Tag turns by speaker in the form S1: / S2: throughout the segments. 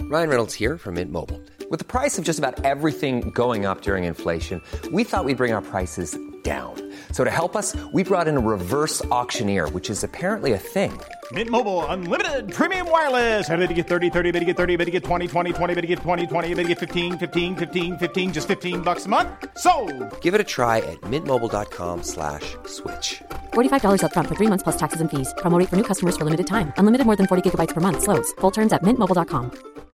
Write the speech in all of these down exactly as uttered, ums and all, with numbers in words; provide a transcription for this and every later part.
S1: Ryan Reynolds here from Mint Mobile. With the price of just about everything going up during inflation, we thought we'd bring our prices down. So to help us, we brought in a reverse auctioneer, which is apparently a thing.
S2: Mint Mobile Unlimited Premium Wireless. How to get thirty, thirty, how to get thirty, how to get twenty, twenty, twenty, how to get twenty, twenty, how to get fifteen, fifteen, fifteen, fifteen, just fifteen bucks a month? Sold!
S1: Give it a try at mintmobile.com slash switch.
S3: forty-five dollars up front for three months plus taxes and fees. Promo rate for new customers for limited time. Unlimited more than forty gigabytes per month. Slows full terms at mint mobile dot com.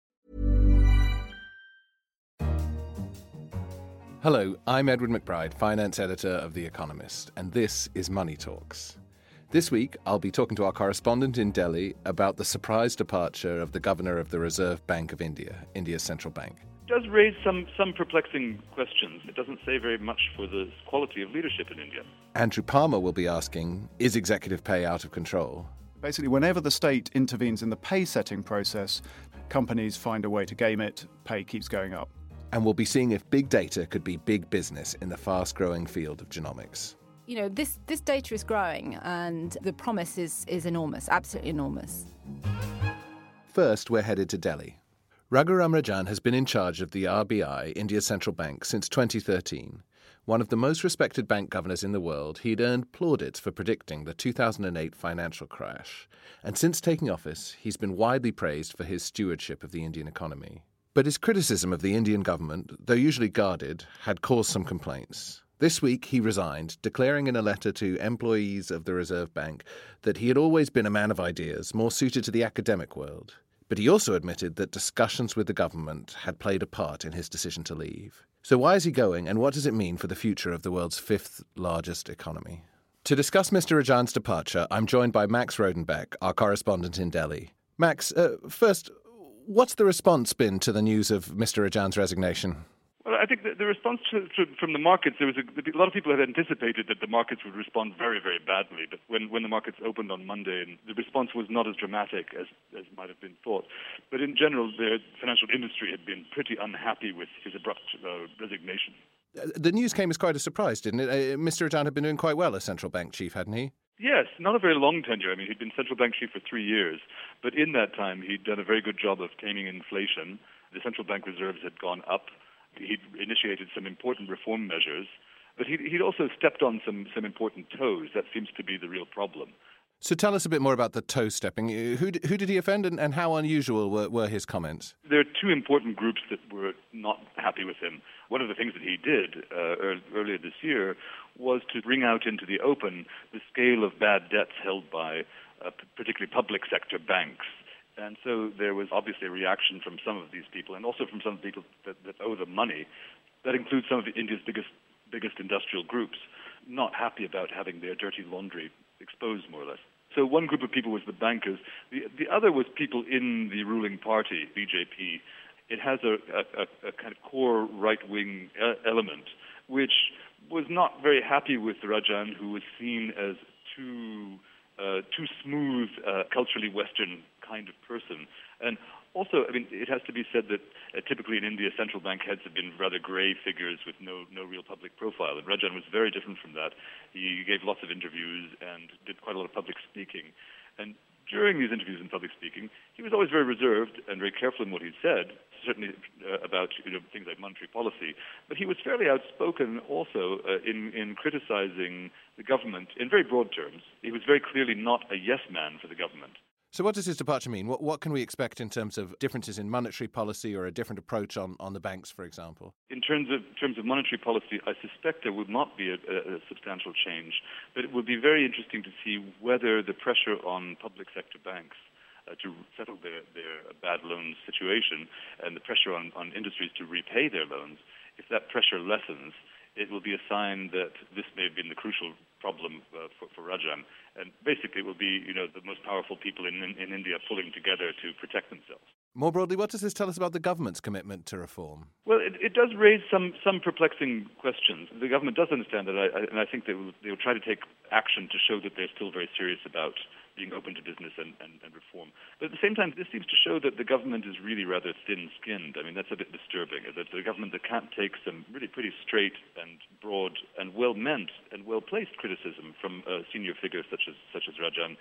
S4: Hello, I'm Edward McBride, finance editor of The Economist, and this is Money Talks. This week, I'll be talking to our correspondent in Delhi about the surprise departure of the governor of the Reserve Bank of India, India's central bank.
S5: It does raise some, some perplexing questions. It doesn't say very much for the quality of leadership in India.
S4: Andrew Palmer will be asking, is executive pay out of control?
S6: Basically, whenever the state intervenes in the pay-setting process, companies find a way to game it, pay keeps going up.
S4: And we'll be seeing if big data could be big business in the fast-growing field of genomics.
S7: You know, this, this data is growing and the promise is, is enormous, absolutely enormous.
S4: First, we're headed to Delhi. Raghuram Rajan has been in charge of the R B I, India's central bank, since twenty thirteen. One of the most respected bank governors in the world, he'd earned plaudits for predicting the two thousand eight financial crash. And since taking office, he's been widely praised for his stewardship of the Indian economy. But his criticism of the Indian government, though usually guarded, had caused some complaints. This week he resigned, declaring in a letter to employees of the Reserve Bank that he had always been a man of ideas, more suited to the academic world. But he also admitted that discussions with the government had played a part in his decision to leave. So why is he going, and what does it mean for the future of the world's fifth largest economy? To discuss Mister Rajan's departure, I'm joined by Max Rodenbeck, our correspondent in Delhi. Max, uh, first, what's the response been to the news of Mister Rajan's resignation?
S5: Well, I think the, the response to, to, from the markets, there was a, a lot of people had anticipated that the markets would respond very, very badly. But when, when the markets opened on Monday, and the response was not as dramatic as, as might have been thought. But in general, the financial industry had been pretty unhappy with his abrupt uh, resignation.
S4: The news came as quite a surprise, didn't it? Uh, Mister Rajan had been doing quite well as central bank chief, hadn't he?
S5: Yes, not a very long tenure. I mean, he'd been central bank chief for three years. But in that time, he'd done a very good job of taming inflation. The central bank reserves had gone up. He'd initiated some important reform measures, but he'd, he'd also stepped on some, some important toes. That seems to be the real problem.
S4: So tell us a bit more about the toe stepping. Who, who did he offend, and, and how unusual were, were his comments?
S5: There are two important groups that were not happy with him. One of the things that he did uh, earlier this year was to bring out into the open the scale of bad debts held by uh, particularly public sector banks. And so there was obviously a reaction from some of these people, and also from some people that, that owe them money. That includes some of India's biggest biggest industrial groups, not happy about having their dirty laundry exposed, more or less. So one group of people was the bankers. The, the other was people in the ruling party, B J P. It has a, a, a kind of core right-wing element, which was not very happy with Rajan, who was seen as too... Uh, too smooth, uh, culturally Western kind of person. And also, I mean, it has to be said that uh, typically in India, central bank heads have been rather grey figures with no, no real public profile. And Rajan was very different from that. He gave lots of interviews and did quite a lot of public speaking. And during these interviews and public speaking, he was always very reserved and very careful in what he said, certainly uh, about you know, things like monetary policy. But he was fairly outspoken also uh, in, in criticizing the government in very broad terms. He was very clearly not a yes man for the government.
S4: So what does his departure mean? What, what can we expect in terms of differences in monetary policy or a different approach on, on the banks, for example?
S5: In terms of in terms of monetary policy, I suspect there would not be a, a, a substantial change, but it would be very interesting to see whether the pressure on public sector banks uh, to settle their, their bad loan situation and the pressure on, on industries to repay their loans, if that pressure lessens, it will be a sign that this may have been the crucial problem uh, for, for Rajan. And basically it will be, you know, the most powerful people in, in, in India pulling together to protect themselves.
S4: More broadly, what does this tell us about the government's commitment to reform?
S5: Well, it, it does raise some, some perplexing questions. The government does understand that, I, I, and I think they will, they will try to take action to show that they're still very serious about being open to business and, and, and reform. But at the same time, this seems to show that the government is really rather thin-skinned. I mean, that's a bit disturbing, that the government that can't take some really pretty straight and broad and well-meant and well-placed criticism from uh, senior figures such as such as Rajan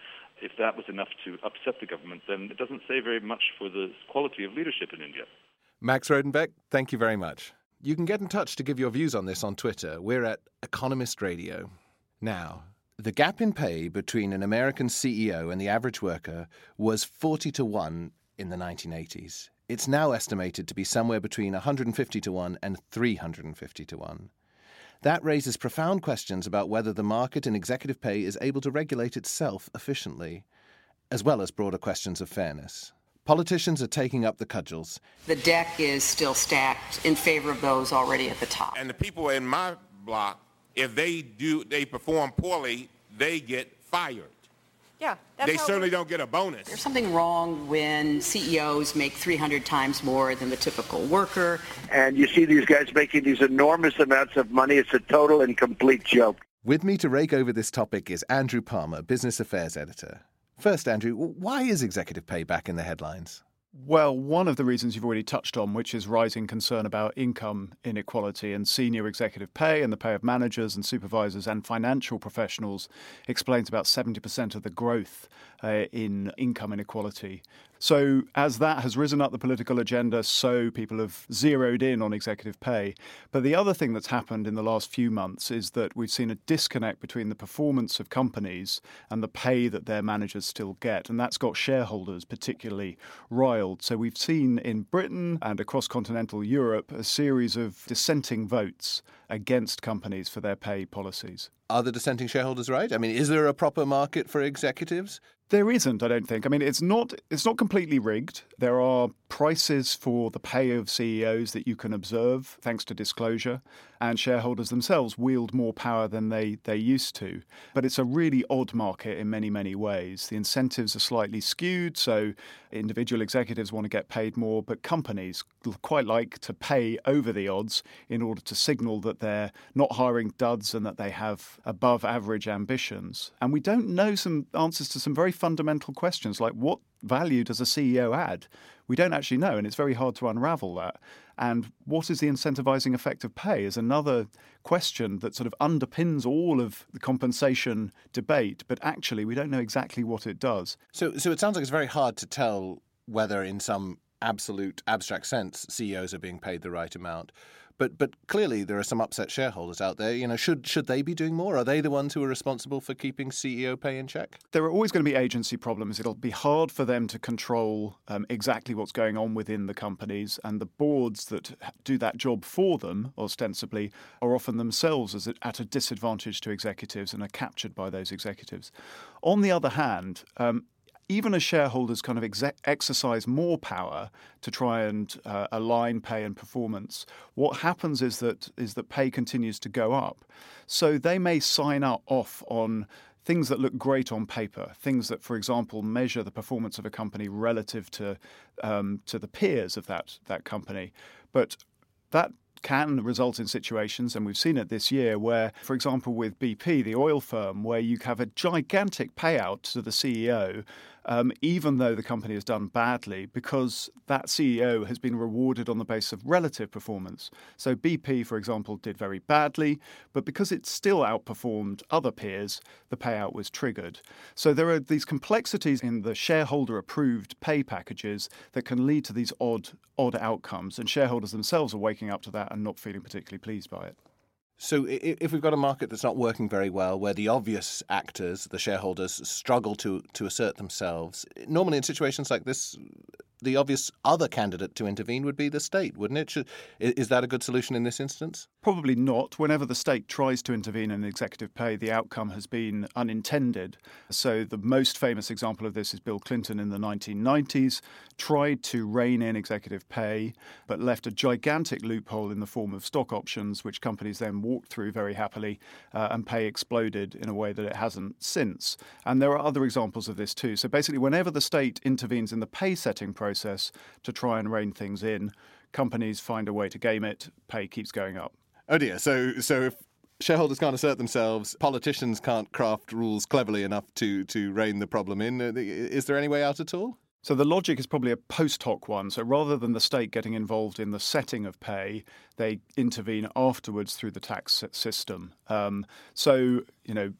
S5: if that was enough to upset the government, then it doesn't say very much for the quality of leadership in India.
S4: Max Rodenbeck, thank you very much. You can get in touch to give your views on this on Twitter. We're at Economist Radio. Now, the gap in pay between an American C E O and the average worker was forty to one in the nineteen eighties. It's now estimated to be somewhere between one hundred fifty to one and three hundred fifty to one. That raises profound questions about whether the market in executive pay is able to regulate itself efficiently, as well as broader questions of fairness. Politicians are taking up the cudgels.
S8: The deck is still stacked in favor of those already at the top.
S9: And the people in my block, if they do, they perform poorly, they get fired.
S8: Yeah, that's
S9: they certainly don't get a bonus.
S8: There's something wrong when C E Os make three hundred times more than the typical worker.
S10: And you see these guys making these enormous amounts of money. It's a total and complete joke.
S4: With me to rake over this topic is Andrew Palmer, Business Affairs Editor. First, Andrew, why is executive pay back in the headlines?
S6: Well, one of the reasons you've already touched on, which is rising concern about income inequality and senior executive pay and the pay of managers and supervisors and financial professionals, explains about seventy percent of the growth uh, in income inequality. So as that has risen up the political agenda, so people have zeroed in on executive pay. But the other thing that's happened in the last few months is that we've seen a disconnect between the performance of companies and the pay that their managers still get. And that's got shareholders particularly riled. So we've seen in Britain and across continental Europe a series of dissenting votes against companies for their pay policies.
S4: Are the dissenting shareholders right? I mean, is there a proper market for executives?
S6: There isn't, I don't think. I mean, it's not it's not completely rigged. There are prices for the pay of C E Os that you can observe, thanks to disclosure, and shareholders themselves wield more power than they, they used to. But it's a really odd market in many, many ways. The incentives are slightly skewed, so individual executives want to get paid more, but companies quite like to pay over the odds in order to signal that they're not hiring duds and that they have above average ambitions. And we don't know some answers to some very fundamental questions, like what value does a C E O add? We don't actually know, and it's very hard to unravel that. And what is the incentivizing effect of pay is another question that sort of underpins all of the compensation debate, but actually we don't know exactly what it does.
S4: So, so it sounds like it's very hard to tell whether in some absolute abstract sense C E Os are being paid the right amount. But but clearly there are some upset shareholders out there. You know, should should they be doing more? Are they the ones who are responsible for keeping C E O pay in check?
S6: There are always going to be agency problems. It'll be hard for them to control um, exactly what's going on within the companies, and the boards that do that job for them, ostensibly, are often themselves as a, at a disadvantage to executives and are captured by those executives. On the other hand, um, even as shareholders kind of exe- exercise more power to try and uh, align pay and performance, what happens is that is that pay continues to go up. So they may sign up off on things that look great on paper, things that, for example, measure the performance of a company relative to um, to the peers of that that company. But that can result in situations, and we've seen it this year, where, for example, with B P, the oil firm, where you have a gigantic payout to the C E O, um, even though the company has done badly, because that C E O has been rewarded on the basis of relative performance. So B P, for example, did very badly, but because it still outperformed other peers, the payout was triggered. So there are these complexities in the shareholder-approved pay packages that can lead to these odd, odd outcomes, and shareholders themselves are waking up to that and not feeling particularly pleased by it.
S4: So if we've got a market that's not working very well, where the obvious actors, the shareholders, struggle to, to assert themselves, normally in situations like this, the obvious other candidate to intervene would be the state, wouldn't it? Should, is that a good solution in this instance?
S6: Probably not. Whenever the state tries to intervene in executive pay, the outcome has been unintended. So the most famous example of this is Bill Clinton in the nineteen nineties, tried to rein in executive pay, but left a gigantic loophole in the form of stock options, which companies then walked through very happily, uh, and pay exploded in a way that it hasn't since. And there are other examples of this too. So basically, whenever the state intervenes in the pay setting process to try and rein things in, companies find a way to game it, pay keeps going up.
S4: Oh dear, so so if shareholders can't assert themselves, politicians can't craft rules cleverly enough to, to rein the problem in, is there any way out at all?
S6: So the logic is probably a post hoc one. So rather than the state getting involved in the setting of pay, they intervene afterwards through the tax system. Um, so, you know,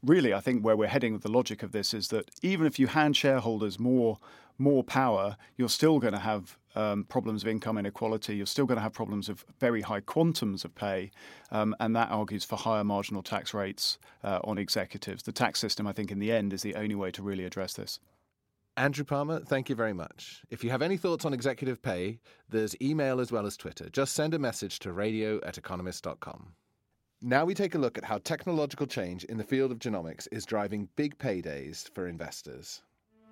S6: really, I think where we're heading with the logic of this is that even if you hand shareholders more more power, you're still going to have um, problems of income inequality. You're still going to have problems of very high quantums of pay, um, and that argues for higher marginal tax rates uh, on executives. The tax system, I think, in the end, is the only way to really address this.
S4: Andrew Palmer, thank you very much. If you have any thoughts on executive pay, there's email as well as Twitter. Just send a message to radio at economist dot com. Now we take a look at how technological change in the field of genomics is driving big paydays for investors.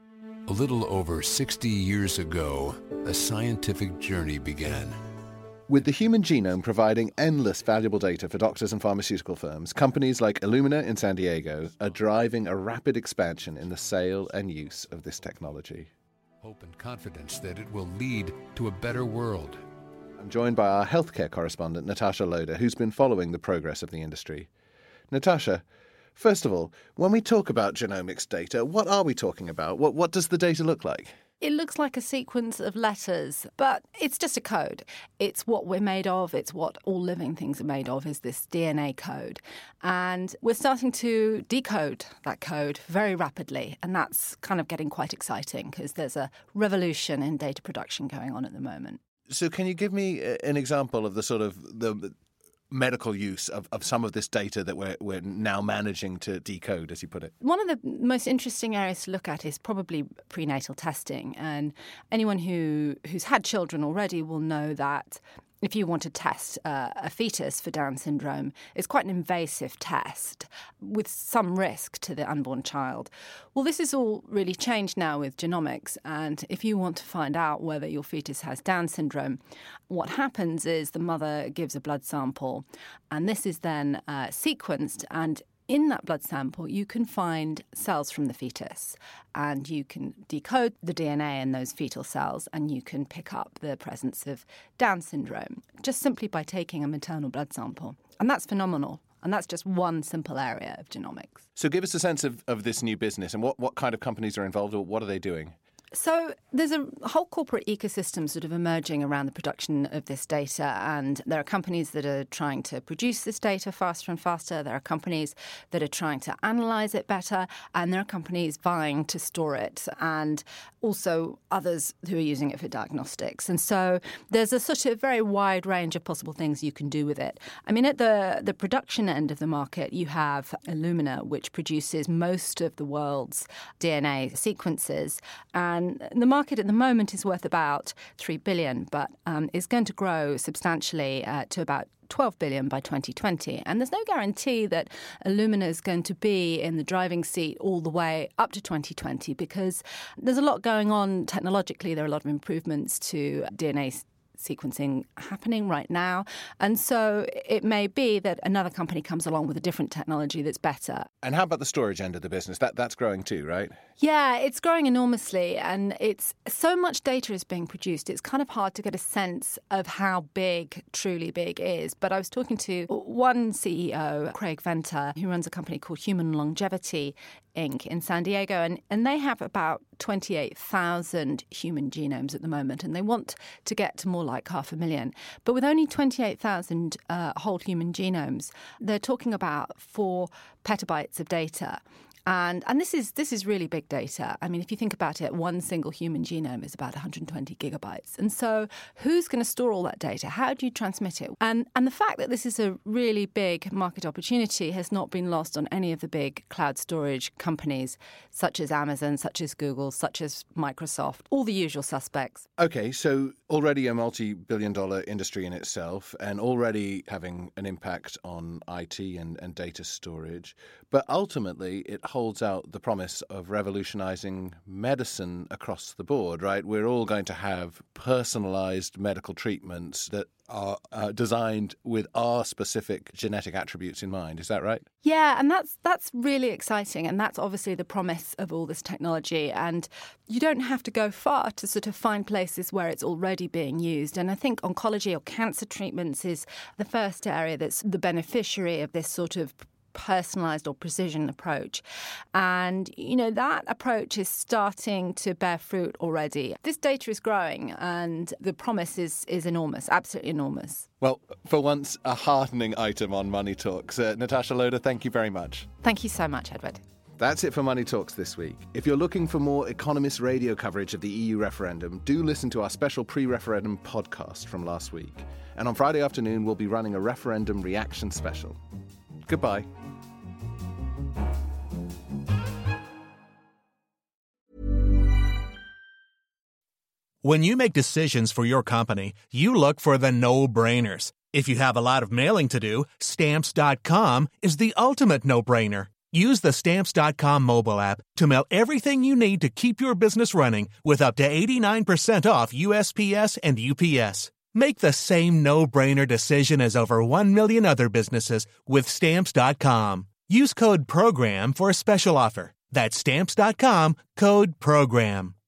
S11: A little over sixty years ago, a scientific journey began.
S4: With the human genome providing endless valuable data for doctors and pharmaceutical firms, companies like Illumina in San Diego are driving a rapid expansion in the sale and use of this technology.
S11: Hope and confidence that it will lead to a better world.
S4: I'm joined by our healthcare correspondent, Natasha Loder, who's been following the progress of the industry. Natasha, first of all, when we talk about genomics data, what are we talking about? What, what does the data look like?
S7: It looks like a sequence of letters, but it's just a code. It's what we're made of. It's what all living things are made of, is this D N A code. And we're starting to decode that code very rapidly. And that's kind of getting quite exciting because there's a revolution in data production going on at the moment.
S4: So can you give me an example of the sort of the medical use of, of some of this data that we're we're now managing to decode, as you put it?
S7: One of the most interesting areas to look at is probably prenatal testing. And anyone who who's had children already will know that if you want to test uh, a fetus for Down syndrome, it's quite an invasive test with some risk to the unborn child. Well, this is all really changed now with genomics. And if you want to find out whether your fetus has Down syndrome, what happens is the mother gives a blood sample, and this is then uh, sequenced, and in that blood sample, you can find cells from the fetus, and you can decode the D N A in those fetal cells, and you can pick up the presence of Down syndrome just simply by taking a maternal blood sample. And that's phenomenal. And that's just one simple area of genomics.
S4: So give us a sense of, of this new business and what, what kind of companies are involved, or what are they doing?
S7: So there's a whole corporate ecosystem sort of emerging around the production of this data, and there are companies that are trying to produce this data faster and faster. There are companies that are trying to analyze it better, and there are companies vying to store it, and also others who are using it for diagnostics. And so there's a sort of very wide range of possible things you can do with it. I mean, at the, the production end of the market, you have Illumina, which produces most of the world's D N A sequences, and And the market at the moment is worth about three billion dollars, but um, is going to grow substantially uh, to about twelve billion dollars by twenty twenty. And there's no guarantee that Illumina is going to be in the driving seat all the way up to twenty twenty, because there's a lot going on technologically. There are a lot of improvements to D N A sequencing happening right now. And so it may be that another company comes along with a different technology that's better.
S4: And how about the storage end of the business? That That's growing too, right?
S7: Yeah, it's growing enormously. And it's so much data is being produced. It's kind of hard to get a sense of how big, truly big is. But I was talking to one C E O, Craig Venter, who runs a company called Human Longevity Incorporated in San Diego, and, and they have about twenty-eight thousand human genomes at the moment, and they want to get to more like half a million. But with only twenty-eight thousand uh, whole human genomes, they're talking about four petabytes of data. And and this is this is really big data. I mean, if you think about it, one single human genome is about one hundred twenty gigabytes. And so who's going to store all that data? How do you transmit it? And and the fact that this is a really big market opportunity has not been lost on any of the big cloud storage companies, such as Amazon, such as Google, such as Microsoft, all the usual suspects.
S4: Okay, so already a multi-billion dollar industry in itself, and already having an impact on I T and, and data storage. But ultimately, it holds out the promise of revolutionizing medicine across the board, right? We're all going to have personalized medical treatments that are uh, designed with our specific genetic attributes in mind. Is that right?
S7: Yeah, and that's that's really exciting. And that's obviously the promise of all this technology. And you don't have to go far to sort of find places where it's already being used. And I think oncology or cancer treatments is the first area that's the beneficiary of this sort of personalized or precision approach. And, you know, that approach is starting to bear fruit already. This data is growing and the promise is, is enormous, absolutely enormous.
S4: Well, for once, a heartening item on Money Talks. Uh, Natasha Loder, thank you very much.
S7: Thank you so much, Edward.
S4: That's it for Money Talks this week. If you're looking for more Economist radio coverage of the E U referendum, do listen to our special pre-referendum podcast from last week. And on Friday afternoon, we'll be running a referendum reaction special. Goodbye.
S12: When you make decisions for your company, you look for the no-brainers. If you have a lot of mailing to do, Stamps dot com is the ultimate no-brainer. Use the Stamps dot com mobile app to mail everything you need to keep your business running with up to eighty-nine percent off U S P S and U P S. Make the same no-brainer decision as over one million other businesses with Stamps dot com. Use code PROGRAM for a special offer. That's Stamps dot com, code PROGRAM.